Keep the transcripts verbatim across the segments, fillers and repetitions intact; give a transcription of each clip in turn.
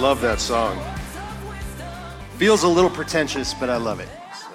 love that song. Feels a little pretentious, but I love it. So.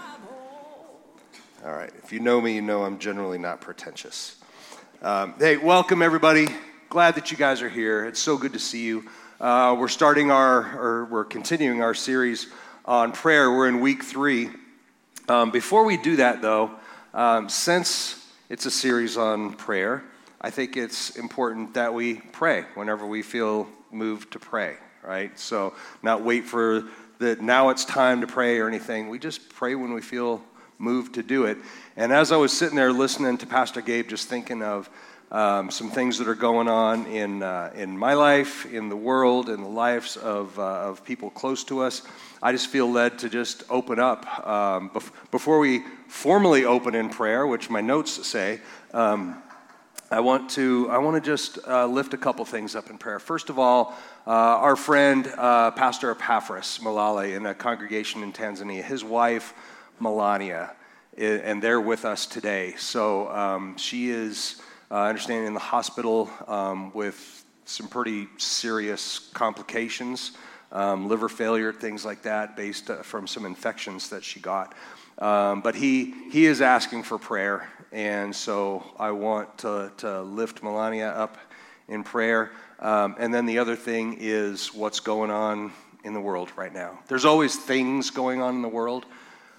All right, if you know me, you know I'm generally not pretentious. Um, hey, welcome everybody. Glad that you guys are here. It's so good to see you. Uh, we're starting our, or we're continuing our series on prayer. We're in week three. Um, before we do that, though, um, since it's a series on prayer, I think it's important that we pray whenever we feel moved to pray, right? So not wait for the now it's time to pray or anything. We just pray when we feel moved to do it. And as I was sitting there listening to Pastor Gabe, just thinking of um, some things that are going on in uh, in my life, in the world, in the lives of uh, of people close to us, I just feel led to just open up. Um, bef- before we formally open in prayer, which my notes say, um, I want to I want to just uh, lift a couple things up in prayer. First of all, uh, our friend, uh, Pastor Epaphras Malale in a congregation in Tanzania, his wife, Melania, and they're with us today. So um, she is, uh, I understand, in the hospital um, with some pretty serious complications, um, liver failure, things like that, based uh, from some infections that she got. Um, but he he is asking for prayer, and so I want to, to lift Melania up in prayer. Um, and then the other thing is what's going on in the world right now. There's always things going on in the world,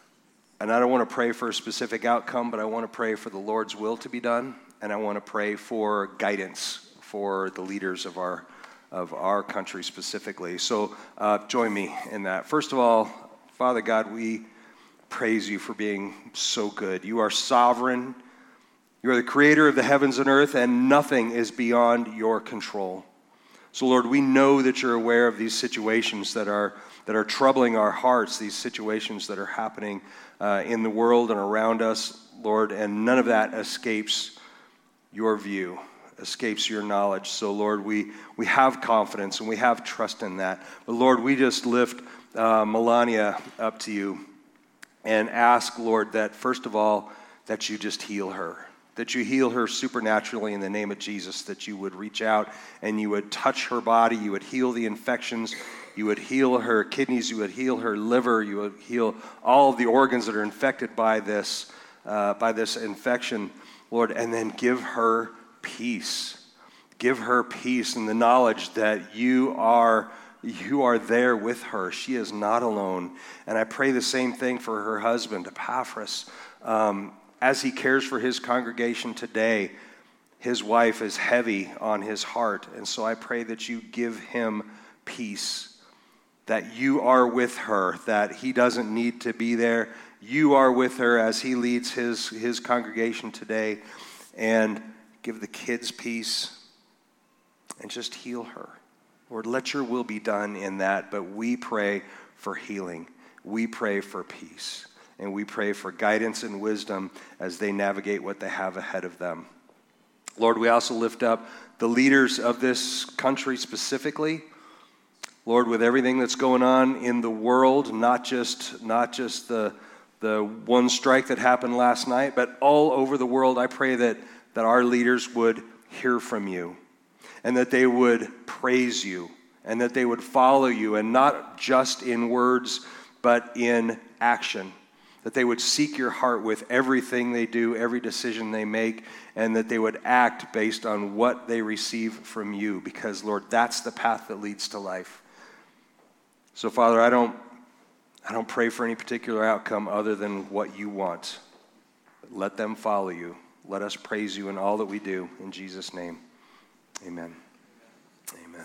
and I don't want to pray for a specific outcome, but I want to pray for the Lord's will to be done, and I want to pray for guidance for the leaders of our of our country specifically. So uh, join me in that. First of all, Father God, we praise you for being so good. You are sovereign. You are the creator of the heavens and earth, and nothing is beyond your control. So, Lord, we know that you're aware of these situations that are that are troubling our hearts, these situations that are happening uh, in the world and around us, Lord, and none of that escapes your view, escapes your knowledge. So, Lord, we, we have confidence and we have trust in that. But, Lord, we just lift uh, Melania up to you and ask, Lord, that first of all, that you just heal her, that you heal her supernaturally in the name of Jesus, that you would reach out and you would touch her body, you would heal the infections, you would heal her kidneys, you would heal her liver, you would heal all of the organs that are infected by this, uh, by this infection, Lord, and then give her peace. Give her peace in the knowledge that you are You are there with her. She is not alone. And I pray the same thing for her husband, Epaphras. Um, as he cares for his congregation today, his wife is heavy on his heart. And so I pray that you give him peace, that you are with her, that he doesn't need to be there. You are with her as he leads his, his congregation today. And give the kids peace and just heal her. Lord, let your will be done in that, but we pray for healing. We pray for peace, and we pray for guidance and wisdom as they navigate what they have ahead of them. Lord, we also lift up the leaders of this country specifically. Lord, with everything that's going on in the world, not just not just the the one strike that happened last night, but all over the world, I pray that that our leaders would hear from you, and that they would praise you, and that they would follow you, and not just in words, but in action. That they would seek your heart with everything they do, every decision they make, and that they would act based on what they receive from you, because, Lord, that's the path that leads to life. So, Father, I don't, I don't pray for any particular outcome other than what you want. Let them follow you. Let us praise you in all that we do. In Jesus' name. Amen. Amen.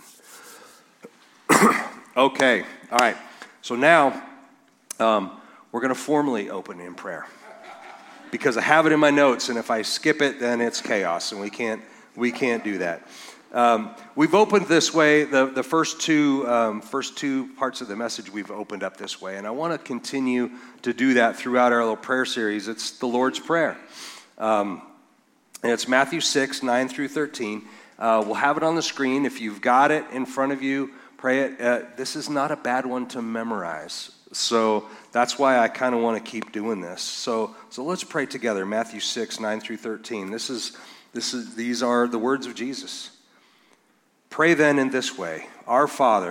Okay. All right. So now um, we're going to formally open in prayer because I have it in my notes, and if I skip it, then it's chaos, and we can't we can't do that. Um, we've opened this way. The the first two um, first two parts of the message we've opened up this way, and I want to continue to do that throughout our little prayer series. It's the Lord's Prayer, um, and it's Matthew six nine through thirteen. Uh, we'll have it on the screen. If you've got it in front of you, pray it. Uh, this is not a bad one to memorize. So that's why I kind of want to keep doing this. So so let's pray together. Matthew six nine through thirteen. This is this is these are the words of Jesus. Pray then in this way: Our Father,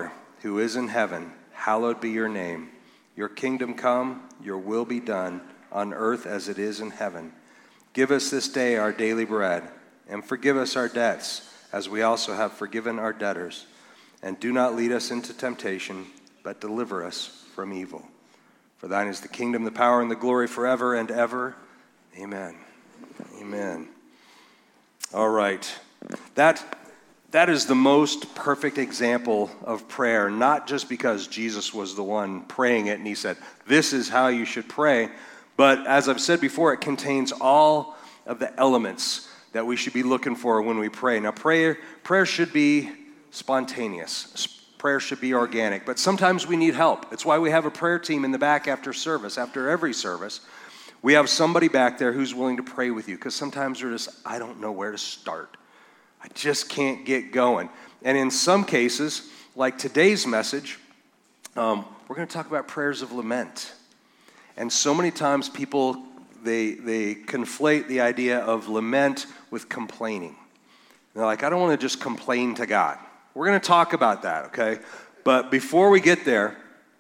who is in heaven, hallowed be your name. Your kingdom come, your will be done, on earth as it is in heaven. Give us this day our daily bread, and forgive us our debts, as we also have forgiven our debtors. And do not lead us into temptation, but deliver us from evil. For thine is the kingdom, the power, and the glory forever and ever. Amen. Amen. All right. That, that is the most perfect example of prayer, not just because Jesus was the one praying it and he said, this is how you should pray, but as I've said before, it contains all of the elements that we should be looking for when we pray. Now, prayer, prayer should be spontaneous. Prayer should be organic, but sometimes we need help. It's why we have a prayer team in the back after service, after every service. We have somebody back there who's willing to pray with you, because sometimes we're just, I don't know where to start. I just can't get going. And in some cases, like today's message, um, we're going to talk about prayers of lament. And so many times people, they they conflate the idea of lament with complaining. They're like, I don't want to just complain to God. We're going to talk about that, okay? But before we get there,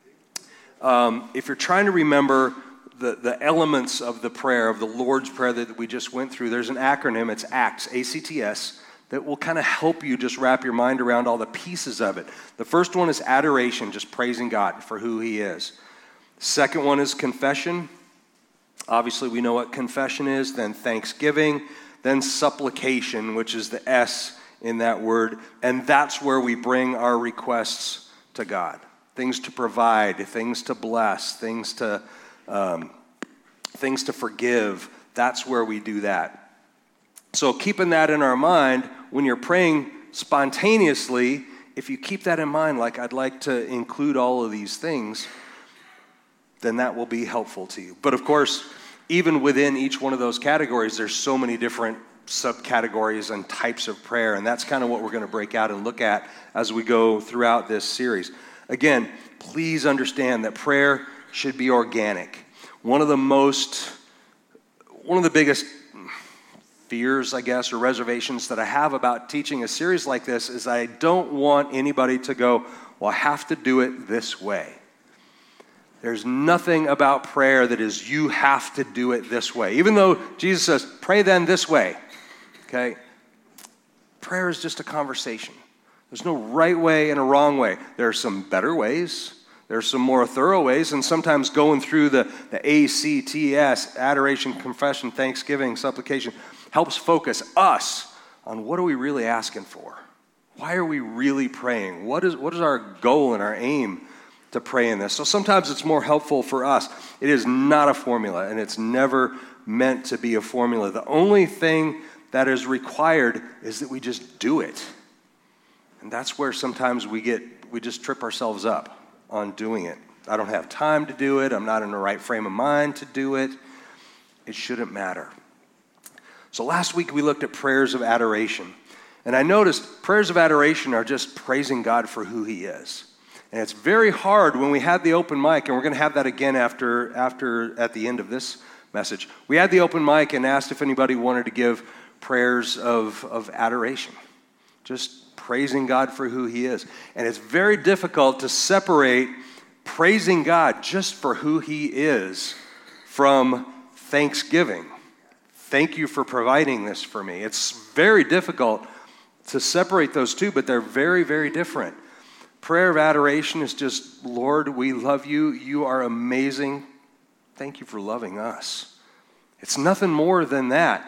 um, if you're trying to remember the, the elements of the prayer, of the Lord's Prayer that we just went through, there's an acronym, it's ACTS, A C T S, that will kind of help you just wrap your mind around all the pieces of it. The first one is adoration, just praising God for who he is. Second one is confession. Obviously, we know what confession is. Then thanksgiving. Then supplication, which is the S in that word. And that's where we bring our requests to God. Things to provide, things to bless, things to, um, things to forgive. That's where we do that. So keeping that in our mind, when you're praying spontaneously, if you keep that in mind, like I'd like to include all of these things, then that will be helpful to you. But of course, even within each one of those categories, there's so many different subcategories and types of prayer, and that's kind of what we're going to break out and look at as we go throughout this series. Again, please understand that prayer should be organic. One of the most, one of the biggest fears, I guess, or reservations that I have about teaching a series like this is I don't want anybody to go, well, I have to do it this way. There's nothing about prayer that is you have to do it this way. Even though Jesus says, pray then this way, okay? Prayer is just a conversation. There's no right way and a wrong way. There are some better ways. There are some more thorough ways, and sometimes going through the, the A C T S, adoration, confession, thanksgiving, supplication, helps focus us on what are we really asking for? Why are we really praying? What is, what is our goal and our aim to pray in this? So sometimes it's more helpful for us. It is not a formula, and it's never meant to be a formula. The only thing that is required is that we just do it. And that's where sometimes we get, we just trip ourselves up on doing it. I don't have time to do it. I'm not in the right frame of mind to do it. It shouldn't matter. So last week we looked at prayers of adoration. And I noticed prayers of adoration are just praising God for who he is. And it's very hard when we had the open mic, and we're going to have that again after, after at the end of this message. We had the open mic and asked if anybody wanted to give prayers of, of adoration, just praising God for who he is. And it's very difficult to separate praising God just for who he is from thanksgiving. Thank you for providing this for me. It's very difficult to separate those two, but they're very, very different. Prayer of adoration is just, Lord, we love you. You are amazing. Thank you for loving us. It's nothing more than that.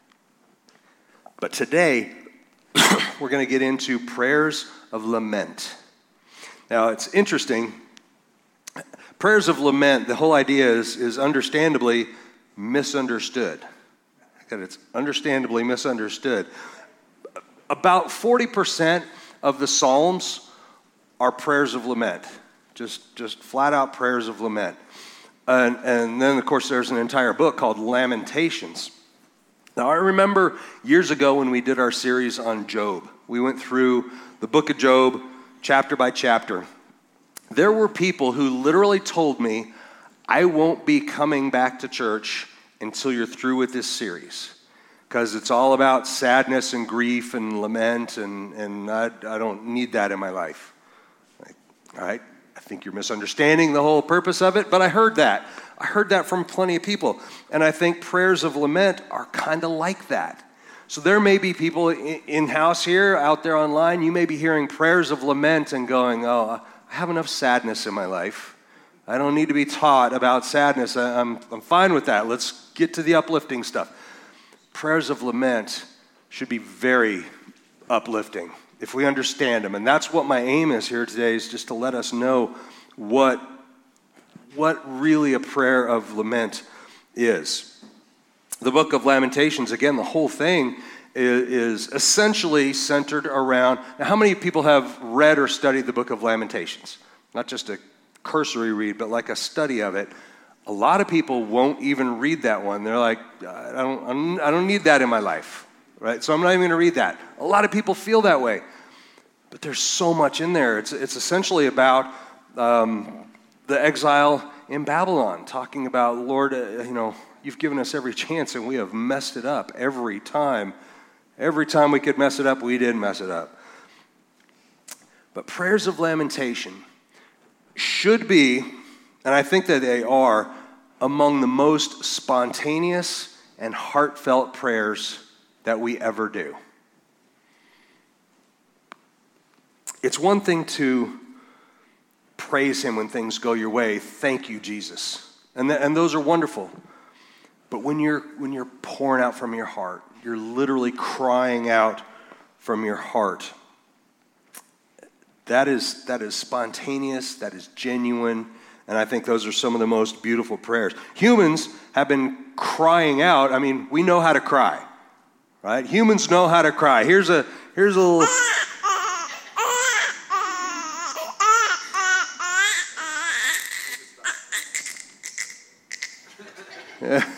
But today, we're going to get into prayers of lament. Now, it's interesting. Prayers of lament, the whole idea is, is understandably misunderstood. That it's understandably misunderstood. About forty percent of the Psalms are prayers of lament, just just flat out prayers of lament. And, and then, of course, there's an entire book called Lamentations. Now, I remember years ago when we did our series on Job, we went through the book of Job chapter by chapter. There were people who literally told me, I won't be coming back to church until you're through with this series, because it's all about sadness and grief and lament, and, and I, I don't need that in my life. All right? I think you're misunderstanding the whole purpose of it, but I heard that. I heard that from plenty of people. And I think prayers of lament are kind of like that. So there may be people in-house here, out there online, you may be hearing prayers of lament and going, oh, I have enough sadness in my life. I don't need to be taught about sadness. I'm, I'm fine with that. Let's get to the uplifting stuff. Prayers of lament should be very uplifting if we understand them. And that's what my aim is here today, is just to let us know what, what really a prayer of lament is. The book of Lamentations, again, the whole thing is, is essentially centered around... Now, how many people have read or studied the book of Lamentations? Not just a cursory read, but like a study of it. A lot of people won't even read that one. They're like, I don't, I don't need that in my life, right? So I'm not even going to read that. A lot of people feel that way. But there's so much in there. It's, it's essentially about um, the exile in Babylon, talking about, Lord, uh, you know, you've given us every chance and we have messed it up every time. Every time we could mess it up, we did mess it up. But prayers of lamentation should be, and I think that they are, among the most spontaneous and heartfelt prayers that we ever do. It's one thing to praise him when things go your way. Thank you, Jesus. And, th- and those are wonderful. But when you're when you're pouring out from your heart, you're literally crying out from your heart. That is that is spontaneous, that is genuine, and I think those are some of the most beautiful prayers. Humans have been crying out. I mean, we know how to cry, right? Humans know how to cry. Here's a here's a little. Yeah.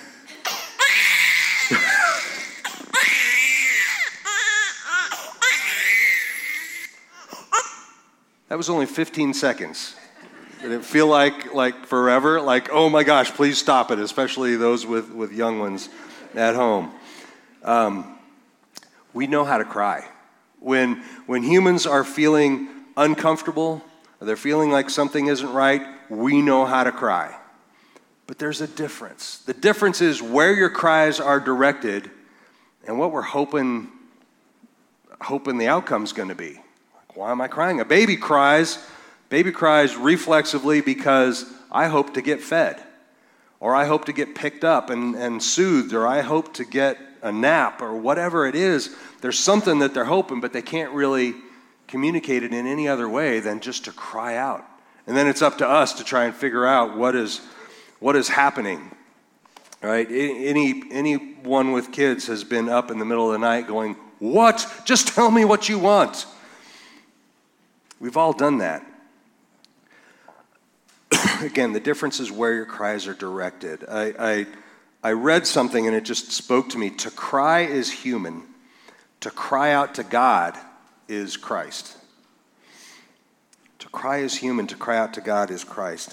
That was only fifteen seconds. Did it feel like like forever? Like, oh my gosh, please stop it, especially those with, with young ones at home. Um, we know how to cry. When, when humans are feeling uncomfortable, or they're feeling like something isn't right, we know how to cry. But there's a difference. The difference is where your cries are directed and what we're hoping, hoping the outcome's going to be. Why am I crying? A baby cries. Baby cries reflexively because I hope to get fed, or I hope to get picked up and, and soothed, or I hope to get a nap, or whatever it is. There's something that they're hoping, but they can't really communicate it in any other way than just to cry out. And then it's up to us to try and figure out what is what is happening. All right? Any anyone with kids has been up in the middle of the night going, "What? Just tell me what you want." We've all done that. Again, the difference is where your cries are directed. I, I, I read something and it just spoke to me. To cry is human. To cry out to God is Christ. To cry is human. To cry out to God is Christ.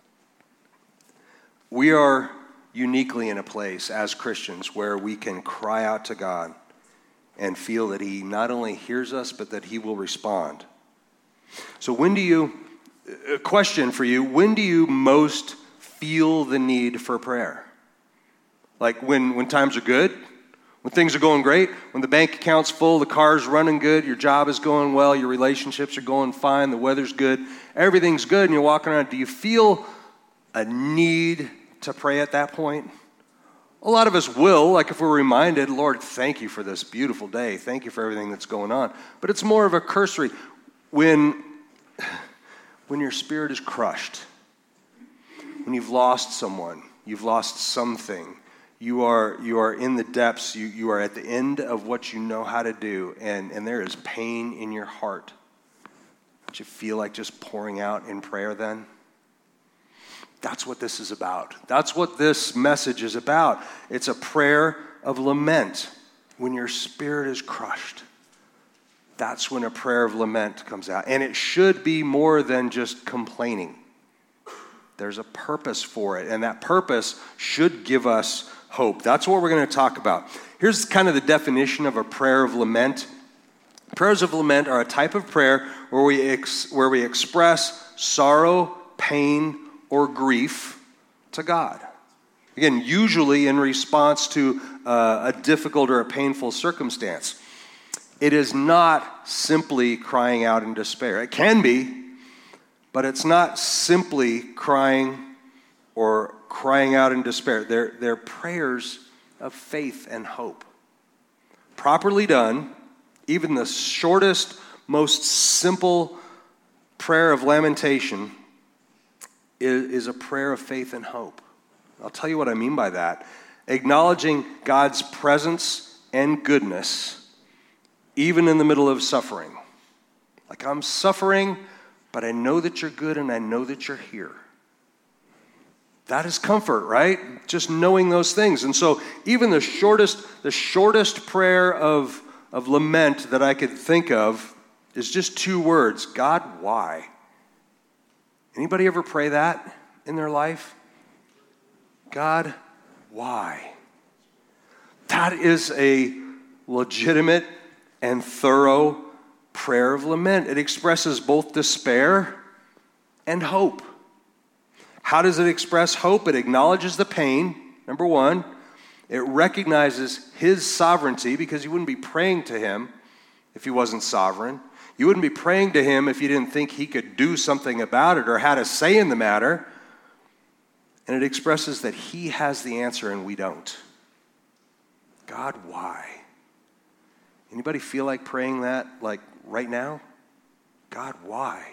We are uniquely in a place as Christians where we can cry out to God and feel that he not only hears us, but that he will respond. So when do you, a question for you, when do you most feel the need for prayer? Like when, when times are good, when things are going great, when the bank account's full, the car's running good, your job is going well, your relationships are going fine, the weather's good, everything's good, and you're walking around. Do you feel a need to pray at that point? A lot of us will, like if we're reminded, Lord, thank you for this beautiful day. Thank you for everything that's going on. But it's more of a cursory. When, when your spirit is crushed, when you've lost someone, you've lost something, you are you are in the depths, you, you are at the end of what you know how to do, and, and there is pain in your heart. Don't you feel like just pouring out in prayer then? That's what this is about. That's what this message is about. It's a prayer of lament when your spirit is crushed. That's when a prayer of lament comes out. And it should be more than just complaining. There's a purpose for it, and that purpose should give us hope. That's what we're going to talk about. Here's kind of the definition of a prayer of lament. Prayers of lament are a type of prayer where we ex- where we express sorrow, pain, or grief to God. Again, usually in response to uh, a difficult or a painful circumstance. It is not simply crying out in despair. It can be, but it's not simply crying or crying out in despair. They're, they're prayers of faith and hope. Properly done, even the shortest, most simple prayer of lamentation is, is a prayer of faith and hope. I'll tell you what I mean by that. Acknowledging God's presence and goodness, even in the middle of suffering. Like, I'm suffering, but I know that you're good and I know that you're here. That is comfort, right? Just knowing those things. And so even the shortest, the shortest prayer of, of lament that I could think of is just two words. God, why? Anybody ever pray that in their life? God, why? That is a legitimate and thorough prayer of lament. It expresses both despair and hope. How does it express hope? It acknowledges the pain, number one. It recognizes his sovereignty, because you wouldn't be praying to him if he wasn't sovereign. You wouldn't be praying to him if you didn't think he could do something about it or had a say in the matter. And it expresses that he has the answer and we don't. God, why? Anybody feel like praying that, like right now? God, why?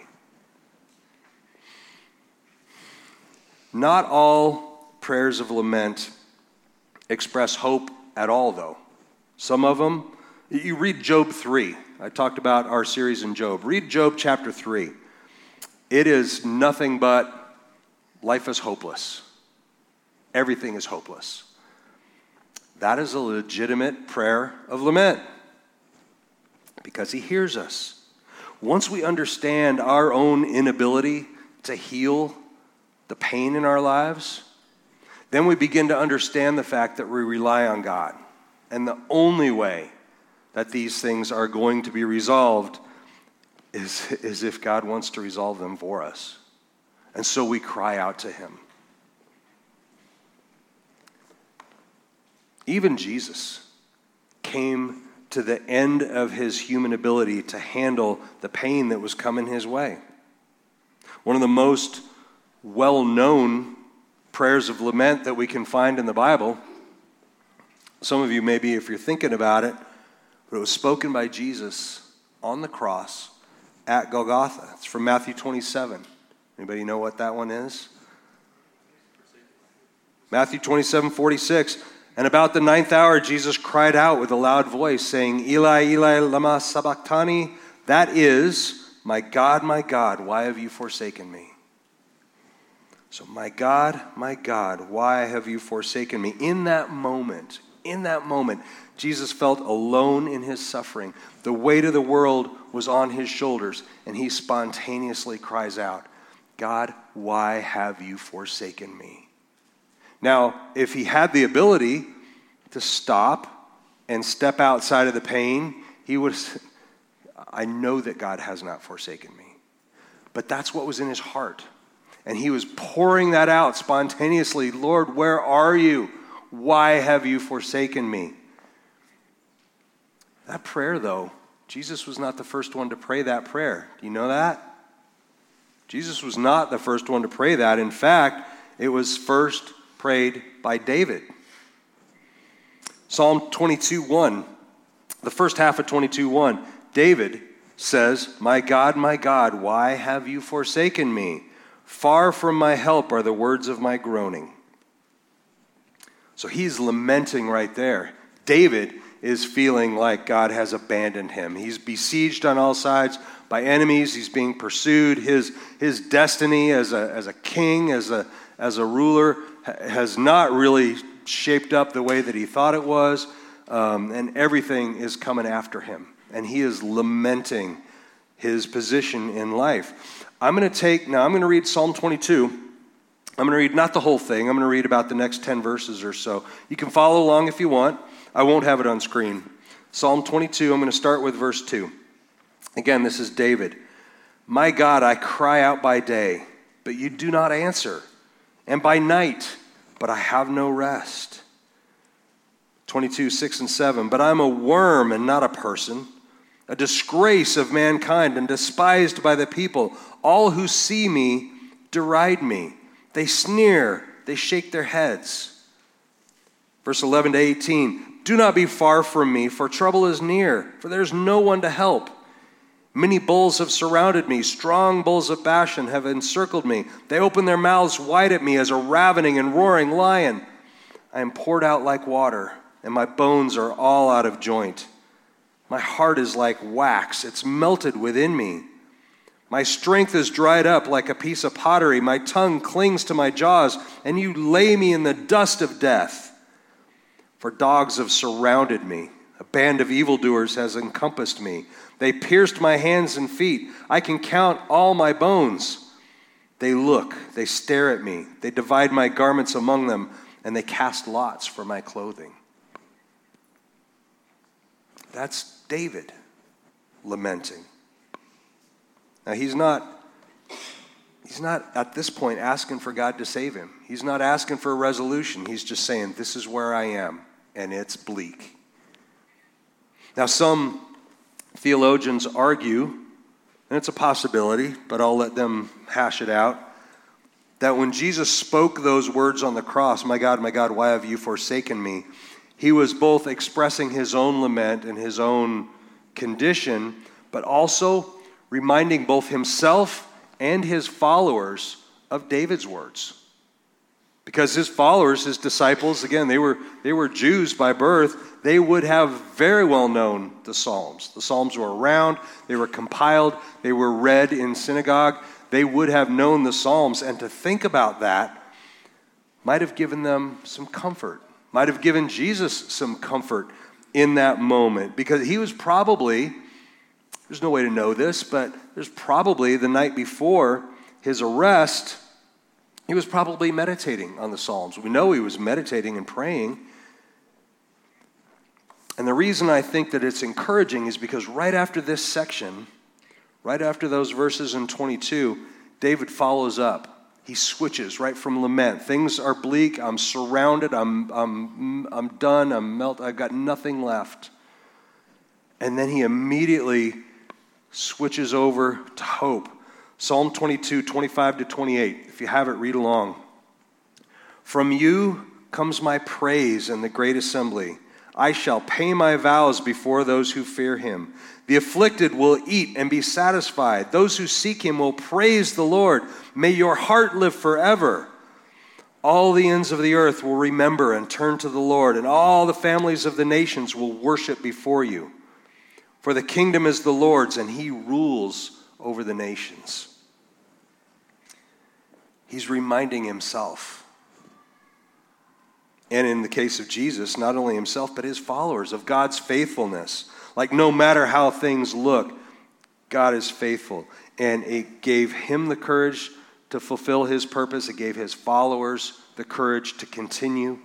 Not all prayers of lament express hope at all, though. Some of them, you read Job three. I talked about our series in Job. Read Job chapter three. It is nothing but life is hopeless. Everything is hopeless. That is a legitimate prayer of lament because he hears us. Once we understand our own inability to heal the pain in our lives, then we begin to understand the fact that we rely on God. And the only way that these things are going to be resolved is, is if God wants to resolve them for us. And so we cry out to him. Even Jesus came to the end of his human ability to handle the pain that was coming his way. One of the most well-known prayers of lament that we can find in the Bible, some of you maybe if you're thinking about it, but it was spoken by Jesus on the cross at Golgotha. It's from Matthew twenty-seven. Anybody know what that one is? Matthew twenty-seven forty-six. And about the ninth hour, Jesus cried out with a loud voice, saying, Eli, Eli, lama sabachthani? That is, my God, my God, why have you forsaken me? So, my God, my God, why have you forsaken me? In that moment, in that moment, Jesus felt alone in his suffering. The weight of the world was on his shoulders, and he spontaneously cries out, God, why have you forsaken me? Now, if he had the ability to stop and step outside of the pain, he would have, I know that God has not forsaken me. But that's what was in his heart. And he was pouring that out spontaneously. Lord, where are you? Why have you forsaken me? That prayer, though, Jesus was not the first one to pray that prayer. Do you know that? Jesus was not the first one to pray that. In fact, it was first prayed by David. Psalm twenty-two one, the first half of twenty-two one, David says, my God, my God, why have you forsaken me? Far from my help are the words of my groaning. So he's lamenting right there. David is feeling like God has abandoned him. He's besieged on all sides by enemies. He's being pursued. His, his destiny as a, as a king, as a, as a ruler, has not really shaped up the way that he thought it was, um, and everything is coming after him. And he is lamenting his position in life. I'm going to take, now I'm going to read Psalm twenty-two. I'm going to read not the whole thing. I'm going to read about the next ten verses or so. You can follow along if you want. I won't have it on screen. Psalm twenty-two, I'm going to start with verse two. Again, this is David. My God, I cry out by day, but you do not answer, and by night, but I have no rest. twenty-two, six and seven, but I'm a worm and not a person, a disgrace of mankind and despised by the people. All who see me deride me. They sneer, they shake their heads. Verse eleven to eighteen, do not be far from me, for trouble is near, for there's no one to help. Many bulls have surrounded me. Strong bulls of Bashan have encircled me. They open their mouths wide at me as a ravening and roaring lion. I am poured out like water, and my bones are all out of joint. My heart is like wax. It's melted within me. My strength is dried up like a piece of pottery. My tongue clings to my jaws, and you lay me in the dust of death. For dogs have surrounded me. A band of evildoers has encompassed me. They pierced my hands and feet. I can count all my bones. They look, they stare at me. They divide my garments among them, and they cast lots for my clothing. That's David lamenting. Now he's not, he's not at this point asking for God to save him. He's not asking for a resolution. He's just saying, this is where I am, and it's bleak. Now some theologians argue, and it's a possibility, but I'll let them hash it out, that when Jesus spoke those words on the cross, my God, my God, why have you forsaken me? He was both expressing his own lament and his own condition, but also reminding both himself and his followers of David's words. Because his followers, his disciples, again, they were, they were Jews by birth. They would have very well known the Psalms. The Psalms were around. They were compiled. They were read in synagogue. They would have known the Psalms. And to think about that might have given them some comfort, might have given Jesus some comfort in that moment. Because he was probably, there's no way to know this, but there's probably the night before his arrest, he was probably meditating on the Psalms. We know he was meditating and praying. And the reason I think that it's encouraging is because right after this section, right after those verses in twenty-two, David follows up. He switches right from lament. Things are bleak. I'm surrounded. I'm, I'm, I'm done. I'm melted. I've got nothing left. And then he immediately switches over to hope. Psalm twenty-two, twenty-five to twenty-eight. If you have it, read along. From you comes my praise in the great assembly. I shall pay my vows before those who fear him. The afflicted will eat and be satisfied. Those who seek him will praise the Lord. May your heart live forever. All the ends of the earth will remember and turn to the Lord, and all the families of the nations will worship before you. For the kingdom is the Lord's, and he rules over the nations. He's reminding himself. And in the case of Jesus, not only himself, but his followers, of God's faithfulness. Like no matter how things look, God is faithful. And it gave him the courage to fulfill his purpose. It gave his followers the courage to continue.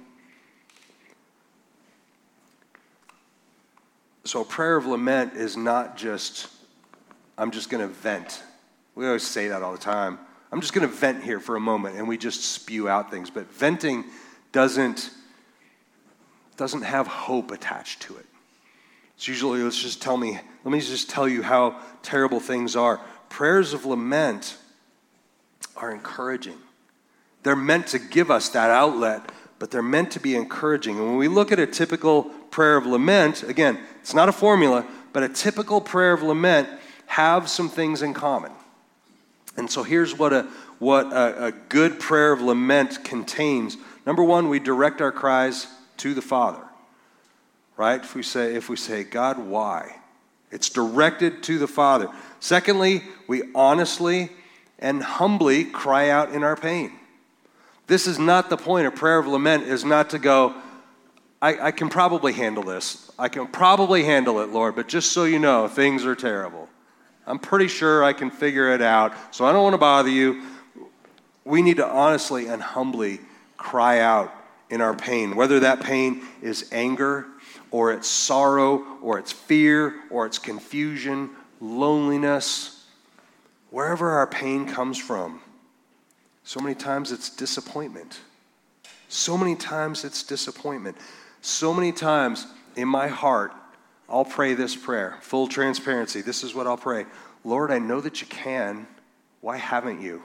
So a prayer of lament is not just, I'm just going to vent. We always say that all the time. I'm just going to vent here for a moment, and we just spew out things. But venting doesn't, doesn't have hope attached to it. It's usually, let's just tell me, let me just tell you how terrible things are. Prayers of lament are encouraging. They're meant to give us that outlet, but they're meant to be encouraging. And when we look at a typical prayer of lament, again, it's not a formula, but a typical prayer of lament have some things in common. And so here's what a what a, a good prayer of lament contains. Number one, we direct our cries to the Father, right? If we say, if we say, God, why? It's directed to the Father. Secondly, we honestly and humbly cry out in our pain. This is not the point. A prayer of lament is not to go, I, I can probably handle this. I can probably handle it, Lord, but just so you know, things are terrible. I'm pretty sure I can figure it out, so I don't want to bother you. We need to honestly and humbly cry out in our pain, whether that pain is anger, or it's sorrow, or it's fear, or it's confusion, loneliness, wherever our pain comes from, so many times it's disappointment. So many times it's disappointment. So many times in my heart, I'll pray this prayer, full transparency. This is what I'll pray. Lord, I know that you can. Why haven't you?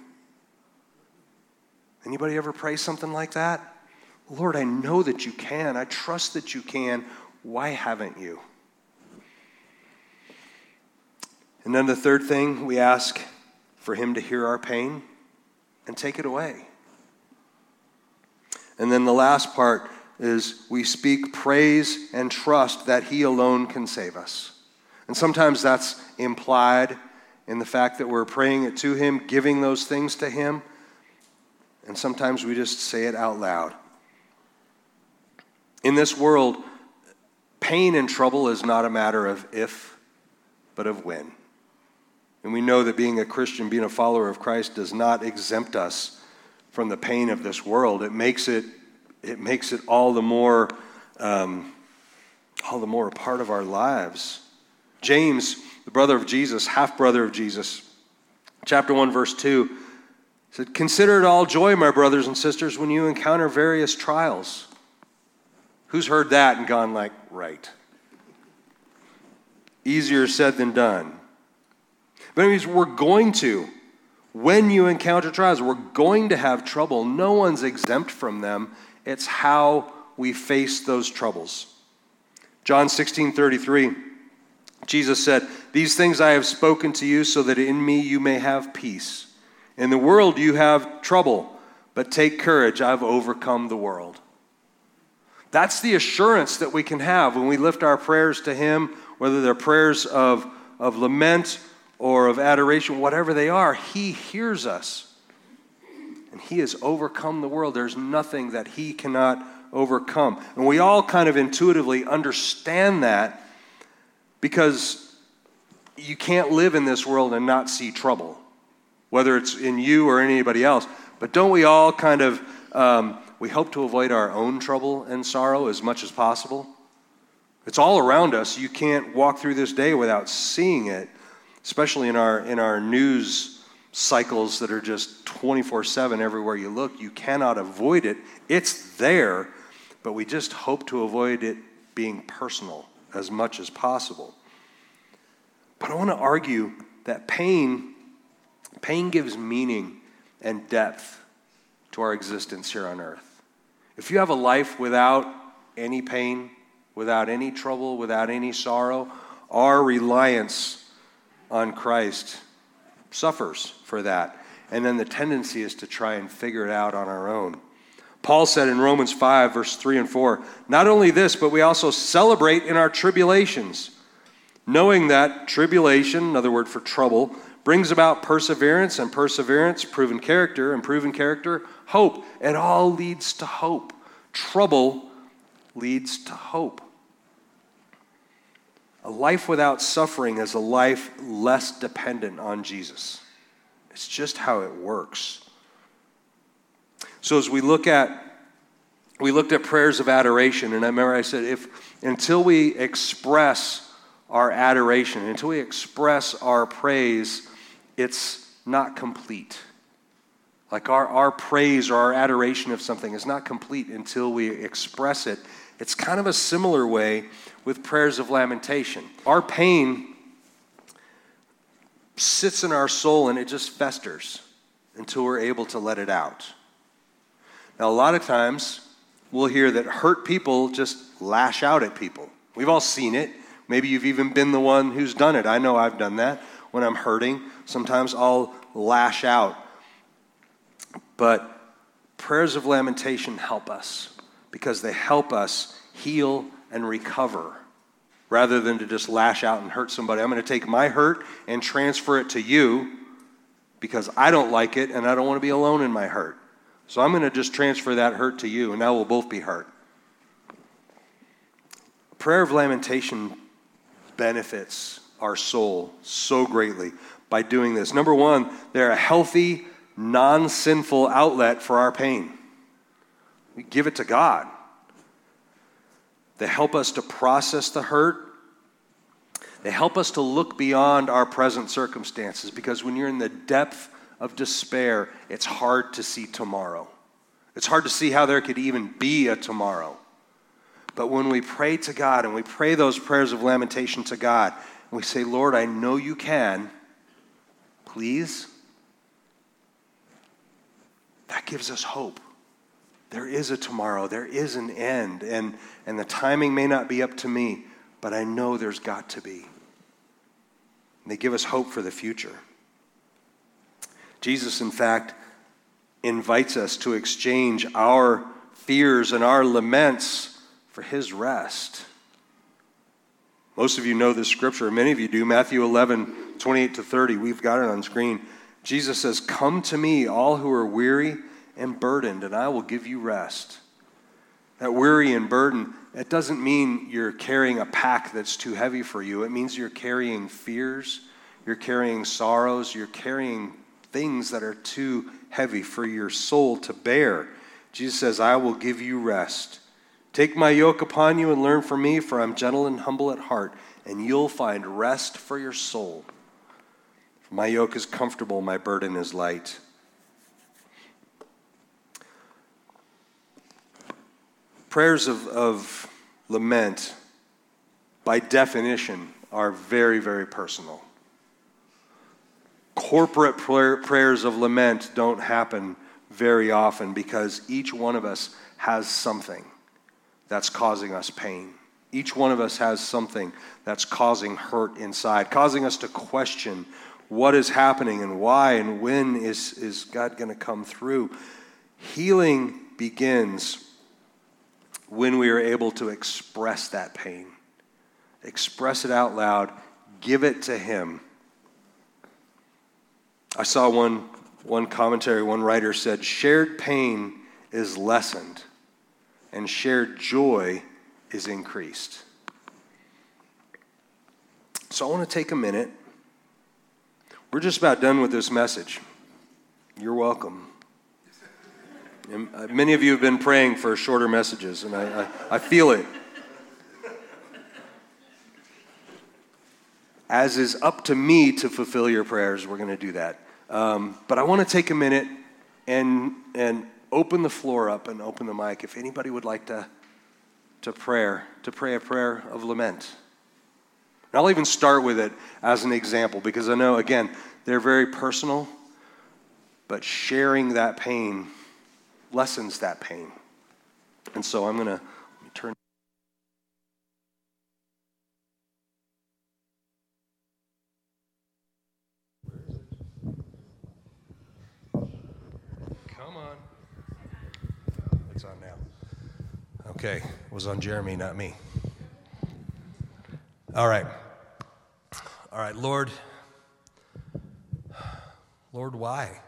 Anybody ever pray something like that? Lord, I know that you can. I trust that you can. Why haven't you? And then the third thing, we ask for him to hear our pain and take it away. And then the last part is we speak praise and trust that he alone can save us. And sometimes that's implied in the fact that we're praying it to him, giving those things to him. And sometimes we just say it out loud. In this world, pain and trouble is not a matter of if, but of when. And we know that being a Christian, being a follower of Christ, does not exempt us from the pain of this world. It makes it, it makes it all the more, um, all the more a part of our lives. James, the brother of Jesus, half-brother of Jesus, chapter one, verse two, said, "Consider it all joy, my brothers and sisters, when you encounter various trials." Who's heard that and gone like, right? Easier said than done. But anyways, we're going to. When you encounter trials, we're going to have trouble. No one's exempt from them. It's how we face those troubles. John sixteen thirty-three, Jesus said, "These things I have spoken to you so that in me you may have peace. In the world you have trouble, but take courage, I've overcome the world." That's the assurance that we can have when we lift our prayers to him, whether they're prayers of, of lament or of adoration, whatever they are. He hears us. And he has overcome the world. There's nothing that he cannot overcome. And we all kind of intuitively understand that because you can't live in this world and not see trouble, whether it's in you or anybody else. But don't we all kind of, um, we hope to avoid our own trouble and sorrow as much as possible? It's all around us. You can't walk through this day without seeing it, especially in our in our news cycles that are just twenty-four seven everywhere you look. You cannot avoid it. It's there, but we just hope to avoid it being personal as much as possible. But I want to argue that pain, pain gives meaning and depth to our existence here on earth. If you have a life without any pain, without any trouble, without any sorrow, our reliance on Christ suffers for that. And then the tendency is to try and figure it out on our own. Paul said in Romans five, verse three and four, "Not only this, but we also celebrate in our tribulations, knowing that tribulation," another word for trouble, "brings about perseverance, and perseverance, proven character, and proven character, hope." It all leads to hope. Trouble leads to hope. A life without suffering is a life less dependent on Jesus. It's just how it works. So as we look at, we looked at prayers of adoration, and I remember I said, if until we express our adoration, until we express our praise, it's not complete. Like our, our praise or our adoration of something is not complete until we express it. It's kind of a similar way with prayers of lamentation. Our pain sits in our soul and it just festers until we're able to let it out. Now, a lot of times we'll hear that hurt people just lash out at people. We've all seen it. Maybe you've even been the one who's done it. I know I've done that. When I'm hurting, sometimes I'll lash out. But prayers of lamentation help us because they help us heal and recover rather than to just lash out and hurt somebody. I'm going to take my hurt and transfer it to you because I don't like it and I don't want to be alone in my hurt. So I'm going to just transfer that hurt to you, and now we'll both be hurt. Prayer of lamentation benefits our soul so greatly by doing this. Number one, they're a healthy, non-sinful outlet for our pain. We give it to God. They help us to process the hurt. They help us to look beyond our present circumstances, because when you're in the depth of despair, it's hard to see tomorrow. It's hard to see how there could even be a tomorrow. But when we pray to God and we pray those prayers of lamentation to God, and we say, Lord, I know you can, please, that gives us hope. There is a tomorrow. There is an end. And, and the timing may not be up to me, but I know there's got to be. And they give us hope for the future. Jesus, in fact, invites us to exchange our fears and our laments for his rest. Most of you know this scripture. Many of you do. Matthew eleven, twenty-eight to thirty. We've got it on screen. Jesus says, "Come to me, all who are weary and burdened, and I will give you rest." That weary and burden, it doesn't mean you're carrying a pack that's too heavy for you. It means you're carrying fears, you're carrying sorrows, you're carrying things that are too heavy for your soul to bear. Jesus says, I will give you rest. Take my yoke upon you and learn from me, for I'm gentle and humble at heart, and you'll find rest for your soul. For my yoke is comfortable, my burden is light. Prayers of, of lament, by definition, are very, very personal. Corporate prayer, prayers of lament don't happen very often, because each one of us has something that's causing us pain. Each one of us has something that's causing hurt inside, causing us to question what is happening and why and when is, is God going to come through. Healing begins when we are able to express that pain. Express it out loud. Give it to him. I saw one, one commentary, one writer said, shared pain is lessened and shared joy is increased. So I want to take a minute. We're just about done with this message. You're welcome. And many of you have been praying for shorter messages, and I, I, I feel it. As is up to me to fulfill your prayers, we're going to do that. Um, but I want to take a minute and and open the floor up and open the mic. If anybody would like to to prayer, to pray a prayer of lament. And I'll even start with it as an example, because I know, again, they're very personal, but sharing that pain lessens that pain. And so I'm going to turn. Come on. It's on now. Okay, it was on Jeremy, not me. All right. All right, Lord. Lord, why?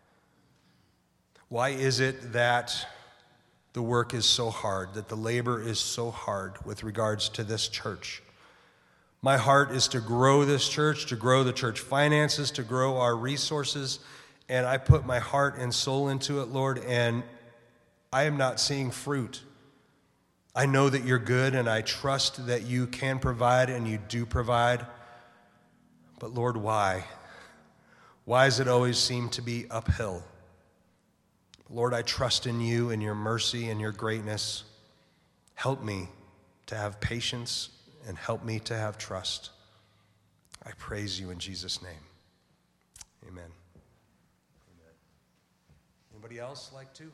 Why is it that the work is so hard, that the labor is so hard with regards to this church? My heart is to grow this church, to grow the church finances, to grow our resources, and I put my heart and soul into it, Lord, and I am not seeing fruit. I know that you're good, and I trust that you can provide, and you do provide. But Lord, why? Why does it always seem to be uphill? Lord, I trust in you and your mercy and your greatness. Help me to have patience and help me to have trust. I praise you in Jesus' name. Amen. Amen. Anybody else like to?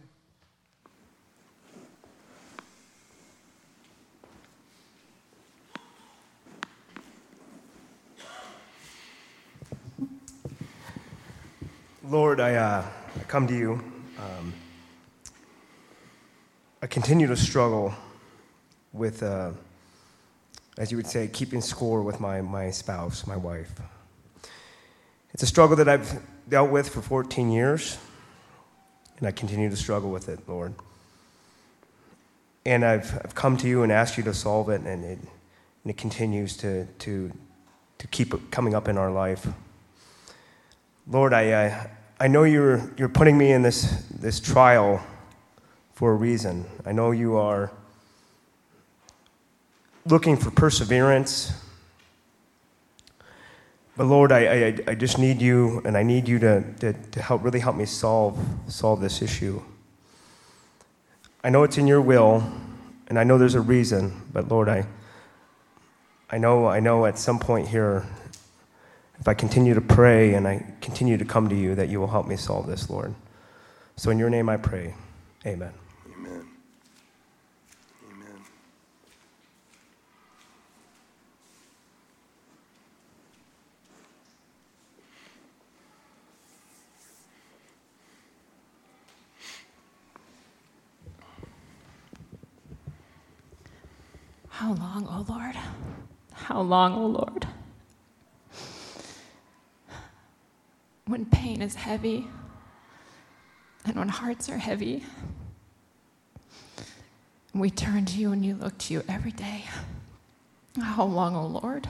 Lord, I, uh, I come to you. Um, I continue to struggle with, uh, as you would say, keeping score with my, my spouse, my wife. It's a struggle that I've dealt with for fourteen years, and I continue to struggle with it, Lord. And I've, I've come to you and asked you to solve it, and it, and it continues to, to, to keep coming up in our life. Lord, I, I I know you're you're putting me in this this trial for a reason. I know you are looking for perseverance But Lord, I, I, I just need you, and I need you to, to, to help really help me solve, solve this issue. I know it's in your will, and I know there's a reason, but Lord, I, I know, I know at some point here, if I continue to pray and I continue to come to you, that you will help me solve this, Lord. So in your name I pray, amen. Amen. Amen. How long, O Lord? How long, O Lord? When pain is heavy and when hearts are heavy, we turn to you and you look to you every day. How long, O Lord?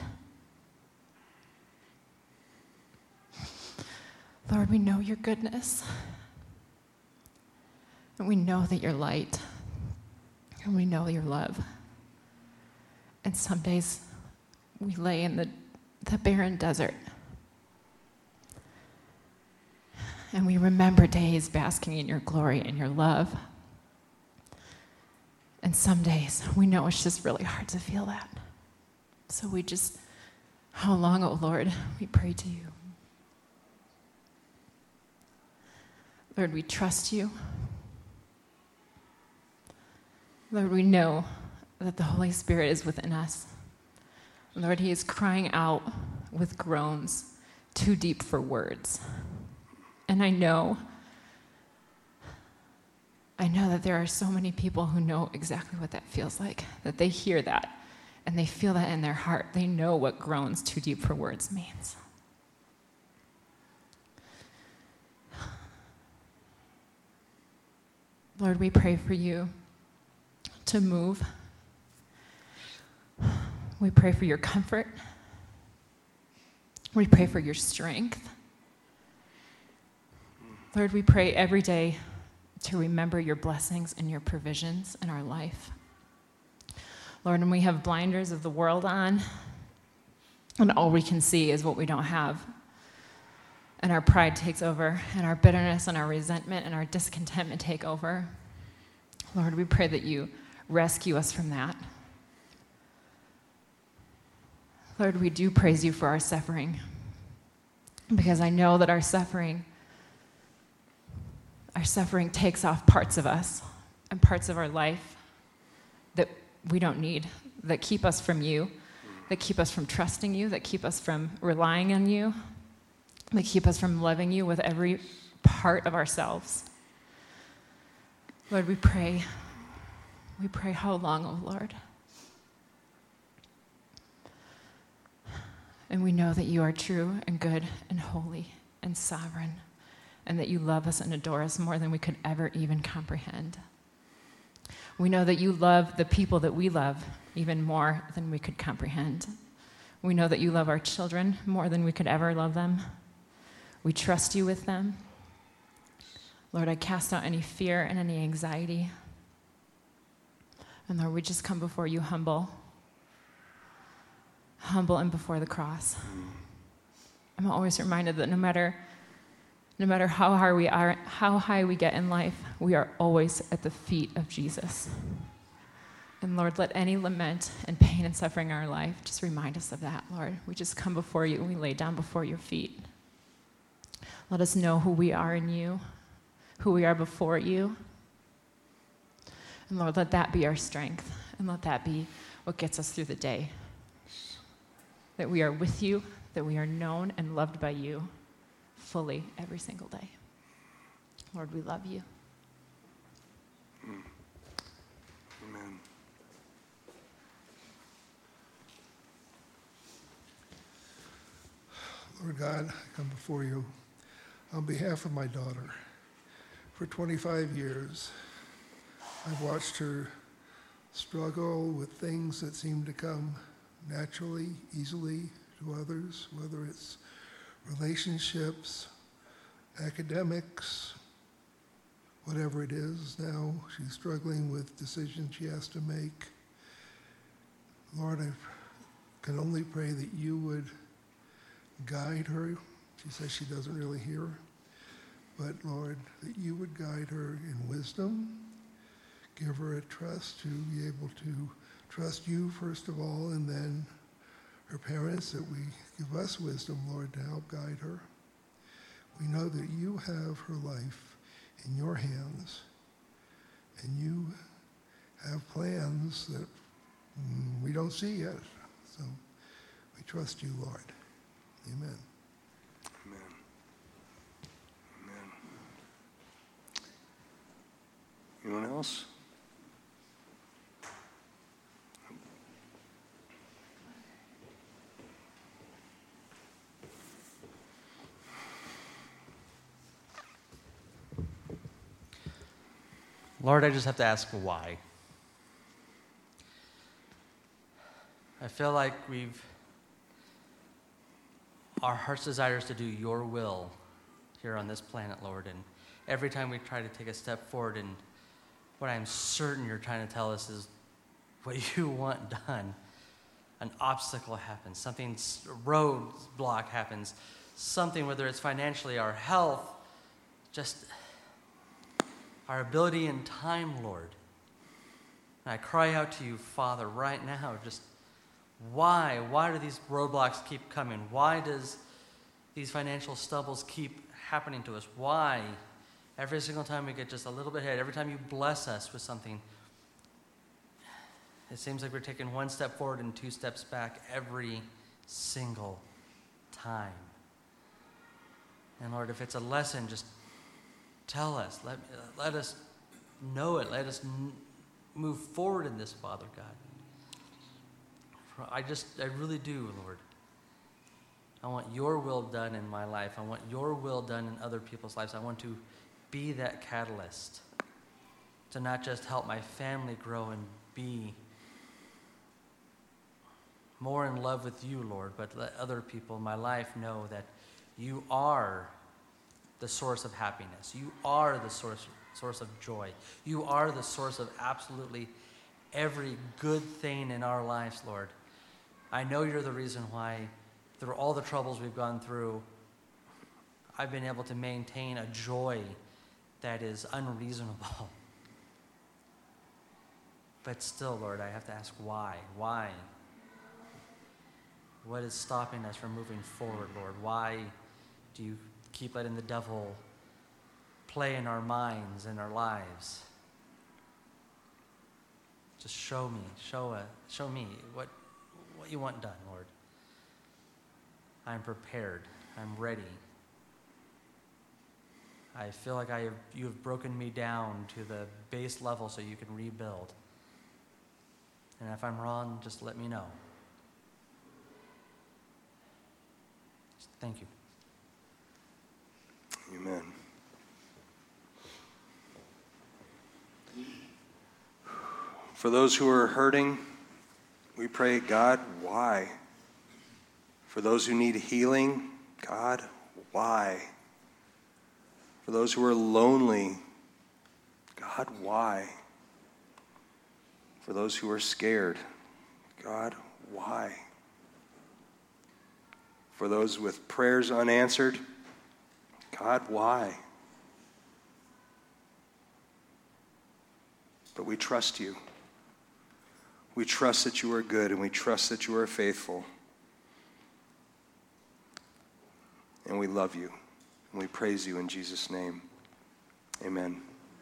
Lord, we know your goodness, and we know that you're light, and we know your love. And some days we lay in the, the barren desert, and we remember days basking in your glory and your love. And some days we know it's just really hard to feel that. So we just, how long, oh Lord, we pray to you. Lord, we trust you. Lord, we know that the Holy Spirit is within us. Lord, he is crying out with groans too deep for words. And I know, I know that there are so many people who know exactly what that feels like, that they hear that and they feel that in their heart. They know what groans too deep for words means. Lord, we pray for you to move. We pray for your comfort. We pray for your strength. Lord, we pray every day to remember your blessings and your provisions in our life. Lord, when we have blinders of the world on, and all we can see is what we don't have, and our pride takes over, and our bitterness and our resentment and our discontentment take over, Lord, we pray that you rescue us from that. Lord, we do praise you for our suffering, because I know that our suffering, our suffering takes off parts of us and parts of our life that we don't need, that keep us from you, that keep us from trusting you, that keep us from relying on you, that keep us from loving you with every part of ourselves. Lord, we pray, we pray, how long, oh Lord? And we know that you are true and good and holy and sovereign, and that you love us and adore us more than we could ever even comprehend. We know that you love the people that we love even more than we could comprehend. We know that you love our children more than we could ever love them. We trust you with them. Lord, I cast out any fear and any anxiety. And Lord, we just come before you humble. Humble and before the cross. I'm always reminded that no matter, no matter how high we are, how high we get in life, we are always at the feet of Jesus. And Lord, let any lament and pain and suffering in our life just remind us of that, Lord. We just come before you and we lay down before your feet. Let us know who we are in you, who we are before you. And Lord, let that be our strength, and let that be what gets us through the day. That we are with you, that we are known and loved by you fully every single day. Lord, we love you. Mm. Amen. Lord God, I come before you on behalf of my daughter. For twenty-five years, I've watched her struggle with things that seem to come naturally, easily to others, whether it's relationships, academics, whatever it is. Now she's struggling with decisions she has to make. Lord, I can only pray that you would guide her. She says she doesn't really hear. But Lord, that you would guide her in wisdom, give her a trust to be able to trust you first of all, and then her parents, that we give us wisdom, Lord, to help guide her. We know that you have her life in your hands, and you have plans that mm, we don't see yet. So we trust you, Lord. Amen. Amen. Amen. Anyone else? Lord, I just have to ask why. I feel like we've, our heart's desire is to do your will here on this planet, Lord, and every time we try to take a step forward, and what I'm certain you're trying to tell us is what you want done, an obstacle happens, something, a roadblock happens, something, whether it's financially, our health, just our ability and time, Lord. And I cry out to you, Father, right now, just why? Why do these roadblocks keep coming? Why does these financial stubbles keep happening to us? Why? Every single time we get just a little bit ahead, every time you bless us with something, it seems like we're taking one step forward and two steps back every single time. And Lord, if it's a lesson, just tell us, let, let us know it, let us n- move forward in this, Father God. I just, I really do, Lord. I want your will done in my life. I want your will done in other people's lives. I want to be that catalyst to not just help my family grow and be more in love with you, Lord, but let other people in my life know that you are the source of happiness. You are the source, source of joy. You are the source of absolutely every good thing in our lives, Lord. I know you're the reason why, through all the troubles we've gone through, I've been able to maintain a joy that is unreasonable. But still, Lord, I have to ask why? Why? What is stopping us from moving forward, Lord? Why do you keep letting the devil play in our minds and our lives? Just show me, show a, show me what, what you want done, Lord. I'm prepared. I'm ready. I feel like I have, you have broken me down to the base level so you can rebuild. And if I'm wrong, just let me know. Thank you. Amen. For those who are hurting, we pray, God, why? For those who need healing, God, why? For those who are lonely, God, why? For those who are scared, God, why? For those with prayers unanswered, God, why? But we trust you. We trust that you are good, and we trust that you are faithful. And we love you, and we praise you in Jesus' name. Amen.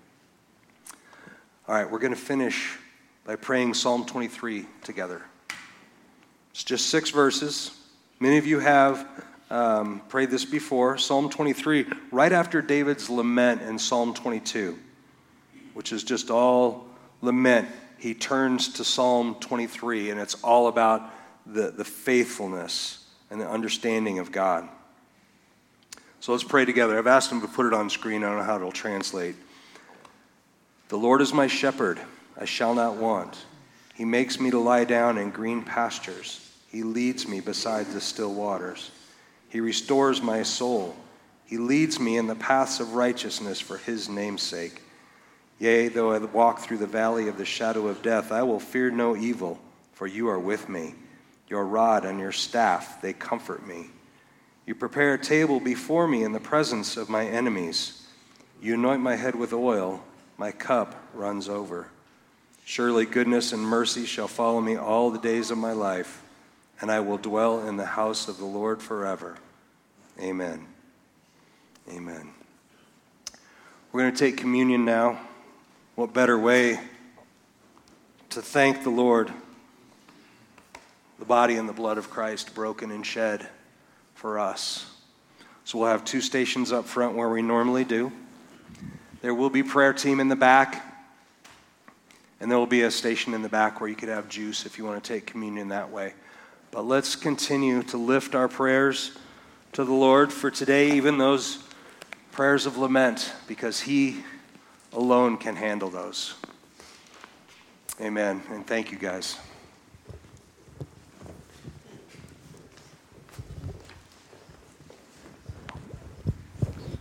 All right, we're going to finish by praying Psalm twenty-three together. It's just six verses. Many of you have um, prayed this before. Psalm twenty-three, right after David's lament in Psalm twenty-two, which is just all lament. He turns to Psalm twenty-three, and it's all about the, the faithfulness and the understanding of God. So let's pray together. I've asked him to put it on screen. I don't know how it'll translate. The Lord is my shepherd. I shall not want. He makes me to lie down in green pastures. He leads me beside the still waters. He restores my soul. He leads me in the paths of righteousness for his name's sake. Yea, though I walk through the valley of the shadow of death, I will fear no evil, for you are with me. Your rod and your staff, they comfort me. You prepare a table before me in the presence of my enemies. You anoint my head with oil, my cup runs over. Surely goodness and mercy shall follow me all the days of my life, and I will dwell in the house of the Lord forever. Amen. Amen. We're going to take communion now. What better way to thank the Lord, the body and the blood of Christ broken and shed for us. So we'll have two stations up front where we normally do. There will be prayer team in the back, and there will be a station in the back where you could have juice if you want to take communion that way. But let's continue to lift our prayers to the Lord for today, even those prayers of lament, because He alone can handle those. Amen, and thank you guys.